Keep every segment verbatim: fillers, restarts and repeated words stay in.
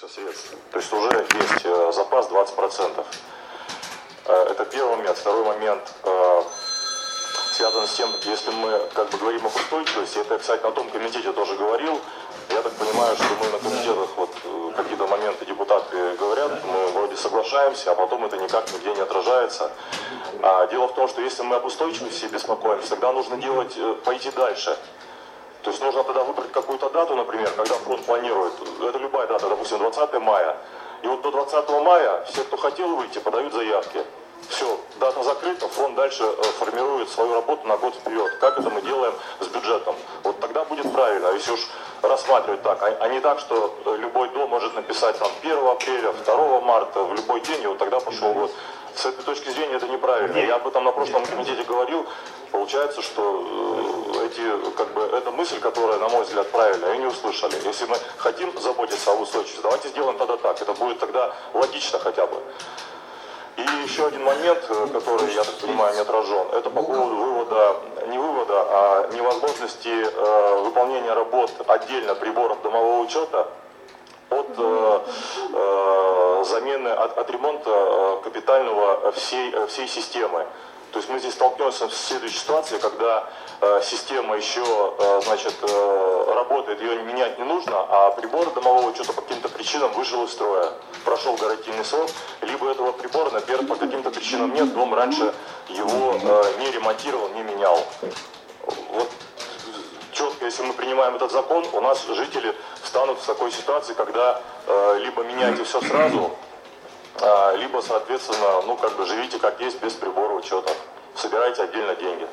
имеется средств. То есть уже есть э, запас двадцать процентов. Э, это первый момент. Второй момент э, связан с тем, если мы как бы говорим об устойчивости, это я, кстати, на том комитете тоже говорил. Я так понимаю, что мы на комитетах вот э, какие-то моменты депутаты говорят, мы вроде соглашаемся, а потом это никак нигде не отражается. А дело в том, что если мы об устойчивости беспокоимся, тогда нужно делать, э, пойти дальше. То есть нужно тогда выбрать какую-то дату, например, когда фронт планирует. Это любая дата, допустим, двадцатое мая. И вот до двадцатого мая все, кто хотел выйти, подают заявки. Все, дата закрыта, фронт дальше формирует свою работу на год вперед. Как это мы делаем с бюджетом? Вот тогда будет правильно, если уж рассматривать так, а не так, что любой дом может написать там первого апреля, второго марта, в любой день, и вот тогда пошел год. С этой точки зрения это неправильно. Я об этом на прошлом комитете говорил. Получается, что э, эти, как бы, эта мысль, которая, на мой взгляд, правильная, ее не услышали. Если мы хотим заботиться о устойчивости, давайте сделаем тогда так. Это будет тогда логично хотя бы. И еще один момент, который, я так понимаю, не отражен, это по поводу вывода, не вывода, а невозможности э, выполнения работ отдельно приборов домового учета от э, э, замены, от, от ремонта э, капитального всей, всей системы. То есть мы здесь столкнемся с следующей ситуацией, когда э, система еще э, значит, э, работает, ее менять не нужно, а прибор домового учета по каким-то причинам вышел из строя, прошел гарантийный срок, либо этого прибора, например, по каким-то причинам нет, дом раньше его э, не ремонтировал, не менял. Вот четко, если мы принимаем этот закон, у нас жители встанут в такой ситуации, когда э, либо меняйте все сразу, либо, соответственно, ну, как бы живите как есть, без прибора учета. Собирайте отдельно деньги.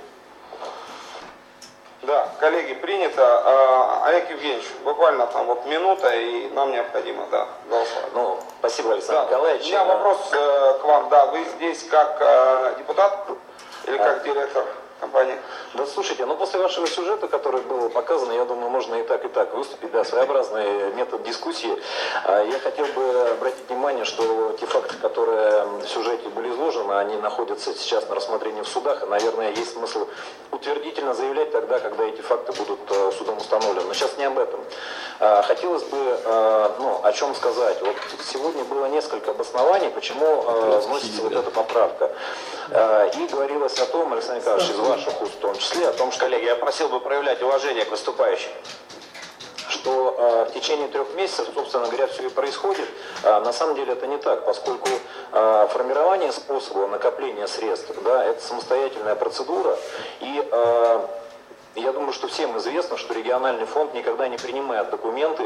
Да, коллеги, принято. Олег Евгеньевич, буквально там вот минута, и нам необходимо, да, голосовать. Ну, спасибо, Александр да. Николаевич. У меня вопрос э, к вам, да, вы здесь как э, депутат или как а. директор компании? Да, слушайте, ну после вашего сюжета, который был показан, я думаю, можно и так, и так выступить, да, своеобразный метод дискуссии. Я хотел бы обратить внимание, что те факты, которые в сюжете были изложены, они находятся сейчас на рассмотрении в судах, и, наверное, есть смысл утвердительно заявлять тогда, когда эти факты будут судом установлены. Но сейчас не об этом. Хотелось бы, ну, о чем сказать. Вот сегодня было несколько обоснований, почему вносится вот эта поправка. И говорилось о том, Александр Николаевич, из ваших уст в том числе, о том, что, коллеги, я просил бы проявлять уважение к выступающим, что э, в течение трех месяцев, собственно говоря, все и происходит. А, на самом деле это не так, поскольку э, формирование способа накопления средств, да, это самостоятельная процедура, и э, я думаю, что всем известно, что региональный фонд никогда не принимает документы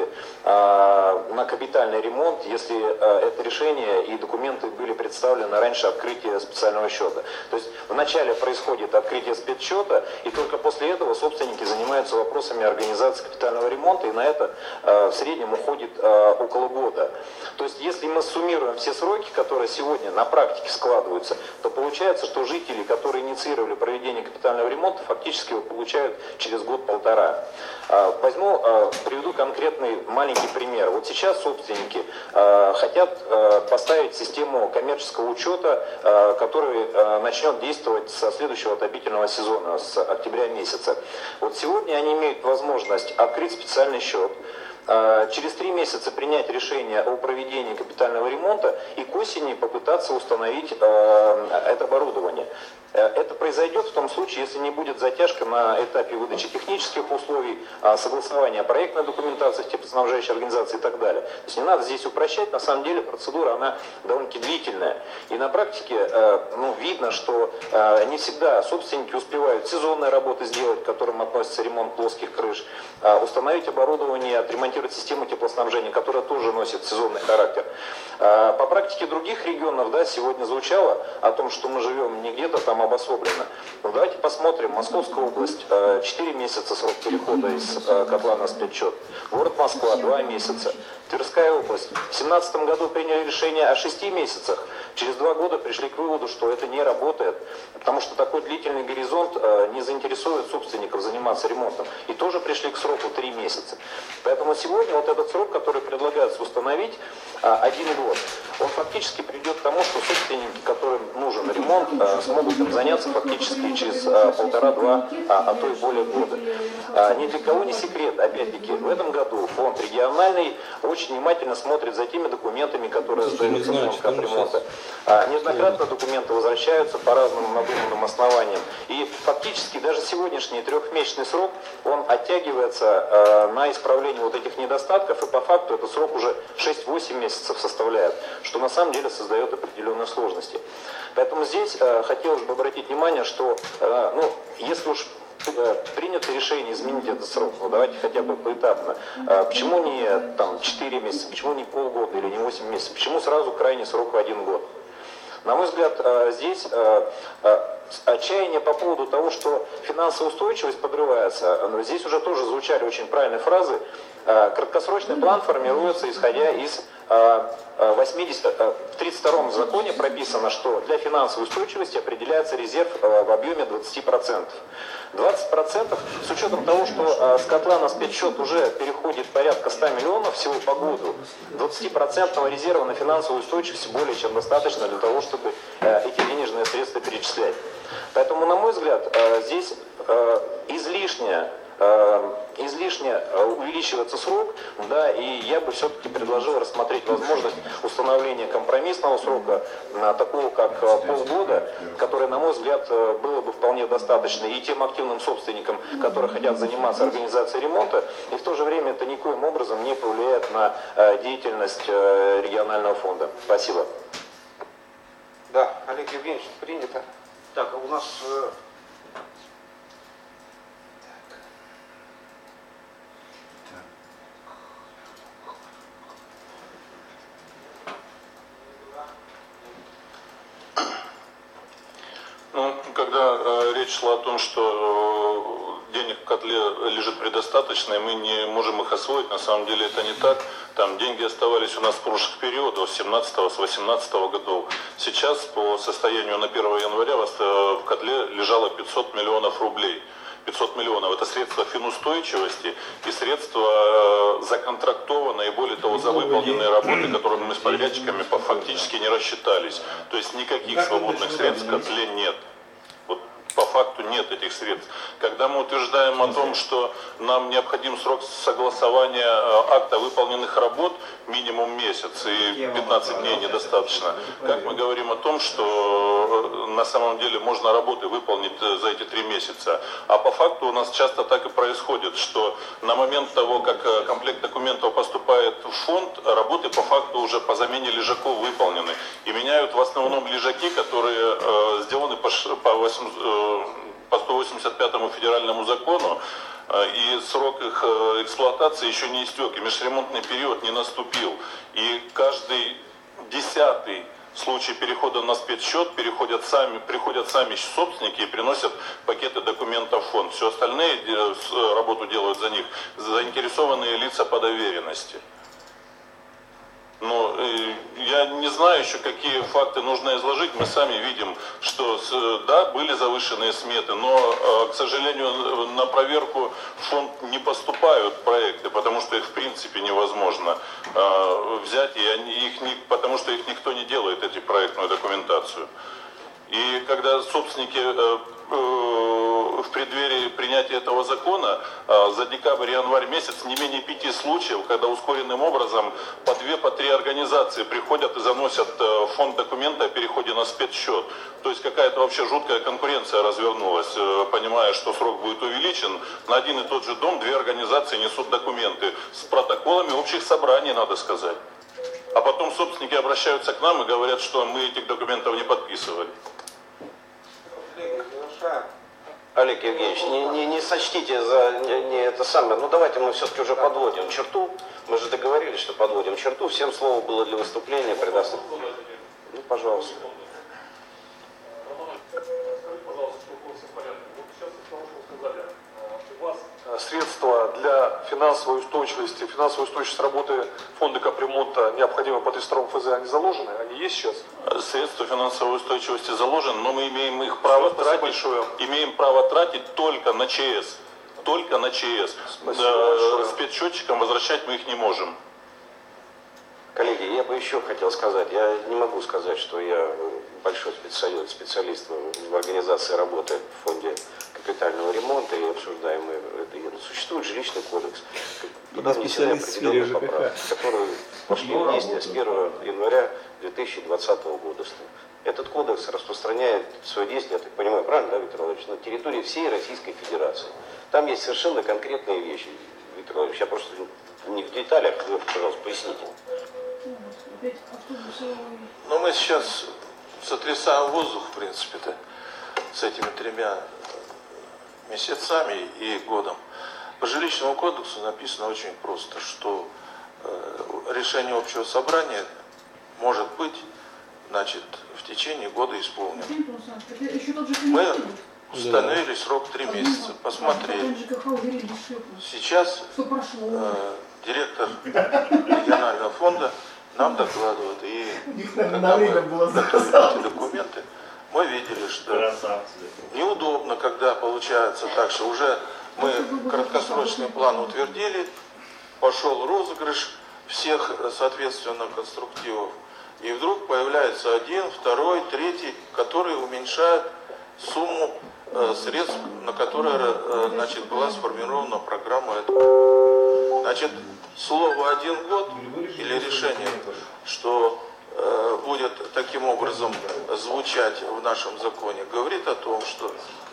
э, на капитальный ремонт, если э, это решение и документы были представлены раньше открытия специального счета. То есть вначале происходит открытие спецсчета, и только после этого собственники занимаются вопросами организации капитального ремонта, и на это э, в среднем уходит э, около года. То есть если мы суммируем все сроки, которые сегодня на практике складываются, то получается, что жители, которые инициировали проведение капитального ремонта, фактически его получают через год-полтора. Возьму, приведу конкретный маленький пример. Вот сейчас собственники хотят поставить систему коммерческого учета, который начнет действовать со следующего отопительного сезона, с октября месяца. Вот сегодня они имеют возможность открыть специальный счет, через три месяца принять решение о проведении капитального ремонта и к осени попытаться установить э, это оборудование. Это произойдет в том случае, если не будет затяжка на этапе выдачи технических условий, согласования проектной документации с теплоснабжающей организацией и так далее. То есть не надо здесь упрощать, на самом деле процедура она довольно-таки длительная. И на практике э, ну, видно, что э, не всегда собственники успевают сезонные работы сделать, к которым относится ремонт плоских крыш, э, установить оборудование, отремонтировать систему теплоснабжения, которая тоже носит сезонный характер. Э, по практике других регионов, да, сегодня звучало о том, что мы живем не где-то там обособленно. Но давайте посмотрим. Московская область, четыре месяца срок перехода из котла на спецсчет. Город Москва, два месяца. Тверская область. В две тысячи семнадцатом году приняли решение о шести месяцах. Через два года пришли к выводу, что это не работает, потому что такой длительный горизонт не заинтересует собственников заниматься ремонтом. И тоже пришли к сроку три месяца. Поэтому сегодня вот этот срок, который предлагается установить, один год. он фактически придет к тому, что собственники, которым нужен ремонт, смогут им заняться фактически через полтора-два, а то и более года. Ни для кого не секрет, опять-таки, в этом году фонд региональный очень внимательно смотрит за теми документами, которые сдаются в фонд капремонта. Неоднократно документы возвращаются по разным надуманным основаниям. И фактически даже сегодняшний трехмесячный срок, он оттягивается на исправление вот этих недостатков, и по факту этот срок уже шесть-восемь месяцев составляет, что на самом деле создает определенные сложности. Поэтому здесь хотелось бы обратить внимание, что ну, если уж принято решение изменить этот срок, ну давайте хотя бы поэтапно. Почему не там, четыре месяца, почему не полгода или не восемь месяцев, почему сразу крайний срок в один год? На мой взгляд, здесь отчаяние по поводу того, что финансовая устойчивость подрывается, но здесь уже тоже звучали очень правильные фразы. Краткосрочный план формируется исходя из восьмидесятого, в тридцать втором законе прописано, что для финансовой устойчивости определяется резерв в объеме двадцати процентов. двадцать процентов с учетом того, что с котла на спецсчет уже переходит порядка ста миллионов всего по году, двадцатипроцентного резерва на финансовую устойчивость более чем достаточно для того, чтобы эти денежные средства перечислять. Поэтому, на мой взгляд, здесь излишне излишне увеличивается срок, да, и я бы все-таки предложил рассмотреть возможность установления компромиссного срока, такого как полгода, который, на мой взгляд, было бы вполне достаточно и тем активным собственникам, которые хотят заниматься организацией ремонта, и в то же время это никоим образом не повлияет на деятельность регионального фонда. Спасибо. Да, Олег Евгеньевич, принято. Так, у нас... Ну, когда э, речь шла о том, что э, денег в котле лежит предостаточно, и мы не можем их освоить, на самом деле это не так. Там деньги оставались у нас в прошлых периодах, с семнадцатого, с восемнадцатого годов. Сейчас, по состоянию на первое января, у вас э, в котле лежало пятьсот миллионов рублей. пятьсот миллионов – это средства финустойчивости и средства законтрактованные, и более того, за выполненные работы, которыми мы с подрядчиками фактически не рассчитались. То есть никаких свободных средств в котле нет. Вот по факту нет этих средств. Когда мы утверждаем о том, что нам необходим срок согласования акта выполненных работ, минимум месяц, и пятнадцать дней недостаточно, как мы говорим о том, что на самом деле можно работы выполнить за эти три месяца. А по факту у нас часто так и происходит, что на момент того, как комплект документов поступает в фонд, работы по факту уже по замене лежаков выполнены. И меняют в основном лежаки, которые э, сделаны по, по, восемь, э, по сто восемьдесят пятому федеральному закону, и срок их эксплуатации еще не истек, и межремонтный период не наступил. И каждый десятый случай перехода на спецсчет переходят сами, приходят сами собственники и приносят пакеты документов в фонд. Все остальные работу делают за них заинтересованные лица по доверенности. Но э, я не знаю еще, какие факты нужно изложить. Мы сами видим, что да, были завышенные сметы, но, э, к сожалению, на проверку в фонд не поступают проекты, потому что их в принципе невозможно э, взять, и они, их не, потому что их никто не делает, эти проектную документацию. И когда собственники э, э, в преддверии принятия этого закона э, за декабрь и январь месяц не менее пяти случаев, когда ускоренным образом по две, по три организации приходят и заносят э, фонд документа о переходе на спецсчет. То есть какая-то вообще жуткая конкуренция развернулась, э, понимая, что срок будет увеличен. На один и тот же дом две организации несут документы с протоколами общих собраний, надо сказать. А потом собственники обращаются к нам и говорят, что мы этих документов не подписывали. Олег Евгеньевич, не, не, не сочтите за не, не это самое. Ну давайте мы все-таки уже подводим черту. Мы же договорились, что подводим черту. Всем слово было для выступления предоставлено. Ну, пожалуйста. Средства для финансовой устойчивости, финансовой устойчивости работы фонда капремонта, необходимые по тридцать второму ФЗ, они заложены? Они есть сейчас? Средства финансовой устойчивости заложены, но мы имеем их право Спасибо тратить, большое. имеем право тратить только на ЧС. Только на ЧС. Спасибо большое. Спецсчетчикам возвращать мы их не можем. Коллеги, я бы еще хотел сказать, я не могу сказать, что я большой специалист, специалист в организации работы в фонде капитального ремонта и обсуждаемый это. Существует жилищный кодекс, туда внесены определенные поправки, которые пошли в действие с первого января две тысячи двадцатого года. Этот кодекс распространяет свое действие, я так понимаю, правильно, да, Виктор Владимирович, на территории всей Российской Федерации. Там есть совершенно конкретные вещи. Виктор Владимирович, я просто не в деталях, вы, пожалуйста, поясните. Но мы сейчас сотрясаем воздух, в принципе-то, с этими тремя месяцами и годом. По жилищному кодексу написано очень просто, что э, решение общего собрания может быть, значит, в течение года исполнено. Мы установили срок три месяца. Посмотрели. Сейчас э, директор регионального фонда нам докладывает, и когда мы готовили эти документы, мы видели, что неудобно, когда получается так, что уже мы краткосрочный план утвердили, пошел розыгрыш всех, соответственно, конструктивов, и вдруг появляется один, второй, третий, который уменьшает сумму э, средств, на которые э, значит, была сформирована программа. Значит, слово «один год» или решение, что э, будет таким образом звучать в нашем законе, говорит о том, что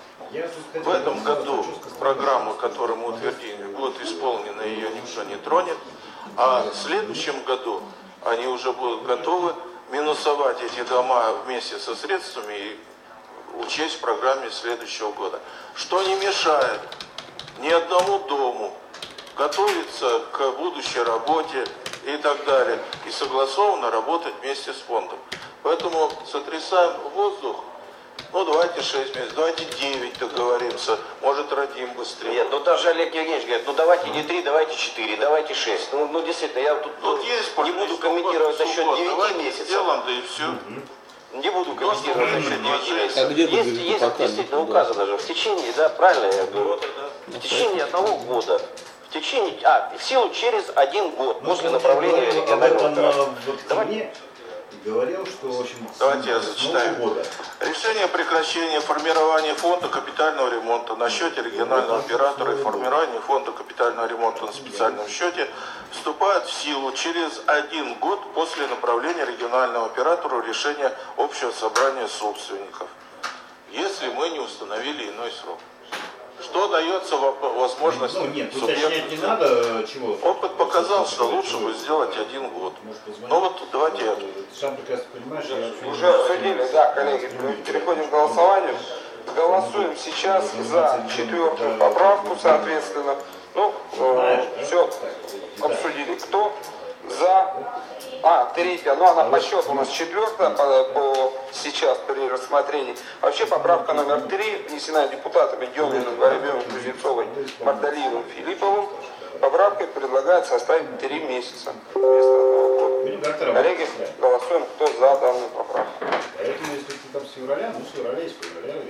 в этом году программа, которую мы утвердили, будет исполнена, ее никто не тронет, а в следующем году они уже будут готовы минусовать эти дома вместе со средствами и учесть в программе следующего года. Что не мешает ни одному дому готовиться к будущей работе и так далее, и согласованно работать вместе с фондом. Поэтому сотрясаем воздух, ну давайте шесть месяцев, давайте девять договоримся, может родим быстрее. Нет, ну даже Олег Евгеньевич говорит, ну давайте не три, давайте четыре, давайте шесть. Ну, ну действительно, я тут, тут ну, есть не буду комментировать насчет девяти месяцев. Сделаем, да и все. Не буду комментировать насчет девяти месяцев. А где есть есть действительно указано же в течение, да, правильно я говорю, в течение одного года. В течение, а, в силу через один год после направления регионального оператора. Давайте. Говорил, что, в общем, давайте я зачитаю. Решение о прекращении формирования фонда капитального ремонта на счете регионального оператора и формирования фонда капитального ремонта на специальном счете вступает в силу через один год после направления регионального оператора решения общего собрания собственников, если мы не установили иной срок. Что дается возможность ну, нет, субъекту? Не надо, чего? Опыт показал, что лучше бы сделать один год. Ну вот давайте я... Сам прекрасно понимаешь, я... Уже обсудили, да, коллеги, переходим к голосованию. Голосуем сейчас за четвертую поправку, соответственно. Ну, э, все обсудили. Кто за... А, третья, ну она по счету у нас четвертая по, по сейчас при рассмотрении. Вообще поправка номер три, внесена депутатами Деминым, Воробьевым, Кузнецовой, Мардалиевым, Филипповым. Поправкой предлагается оставить три месяца вместо одного года. Коллеги, голосуем, кто за данную поправку. Поэтому, если ты там с февраля, ну с февраля и с февраля. И...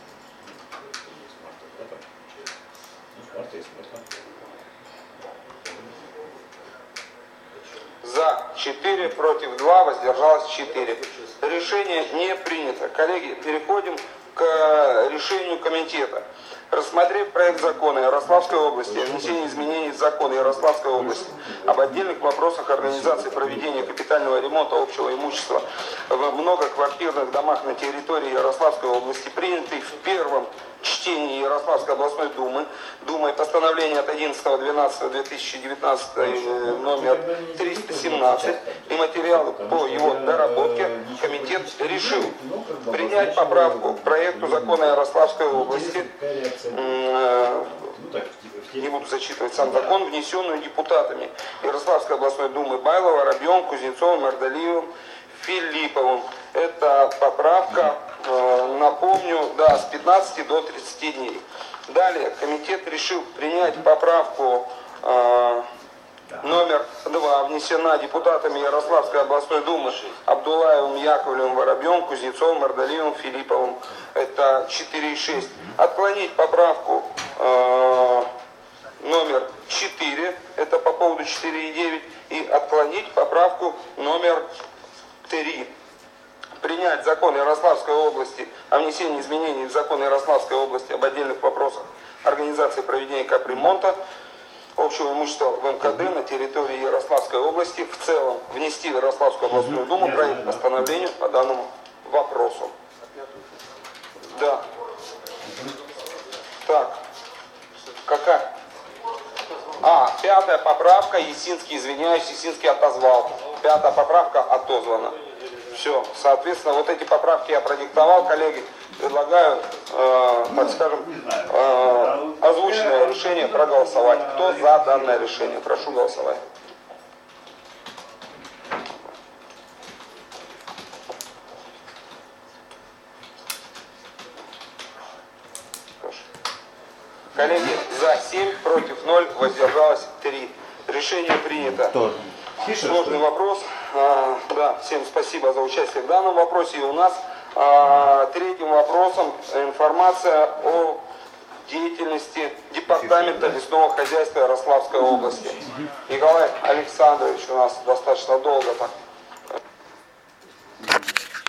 Ну, с марта и с марта. За четыре, против два, воздержалось четыре. Решение не принято. Коллеги, переходим к решению комитета. Рассмотрев проект закона Ярославской области о внесении изменений в закон Ярославской области об отдельных вопросах организации проведения капитального ремонта общего имущества в многоквартирных домах на территории Ярославской области, принятый в первом чтении Ярославской областной думы, Думой постановление от одиннадцатого двенадцатого две тысячи девятнадцатого номер триста семнадцать и материалы по его доработке, комитет решил принять поправку к проекту закона Ярославской области, не буду зачитывать сам закон, внесенную депутатами Ярославской областной думы Байлова, Воробьевым, Кузнецовым, Мардалиевым, Филипповым. Это поправка, напомню, да, с пятнадцати до тридцати дней. Далее комитет решил принять поправку э, номер два, внесена депутатами Ярославской областной думы Абдулаевым, Яковлевым, Воробьевым, Кузнецовым, Мардалиевым, Филипповым. Это четыре и шесть. Отклонить поправку э, номер четыре, это по поводу четыре и девять, и отклонить поправку номер три. Принять закон Ярославской области о внесении изменений в закон Ярославской области об отдельных вопросах организации проведения капремонта общего имущества в эм ка дэ на территории Ярославской области, в целом внести в Ярославскую областную думу проект постановления по данному вопросу. Да. Так. Какая? А, пятая поправка, Есинский, извиняюсь, Есинский отозвал. Пятая поправка отозвана. Все, соответственно, вот эти поправки я продиктовал, коллеги. Предлагаю, э, так скажем, э, озвученное решение проголосовать. Кто за данное решение? Прошу голосовать. Коллеги, за семь, против ноль, воздержалось три. Решение принято. Сложный вопрос. А, да, всем спасибо за участие в данном вопросе. И у нас а, третьим вопросом информация о деятельности Департамента лесного хозяйства Ярославской области. Николай Александрович у нас достаточно долго так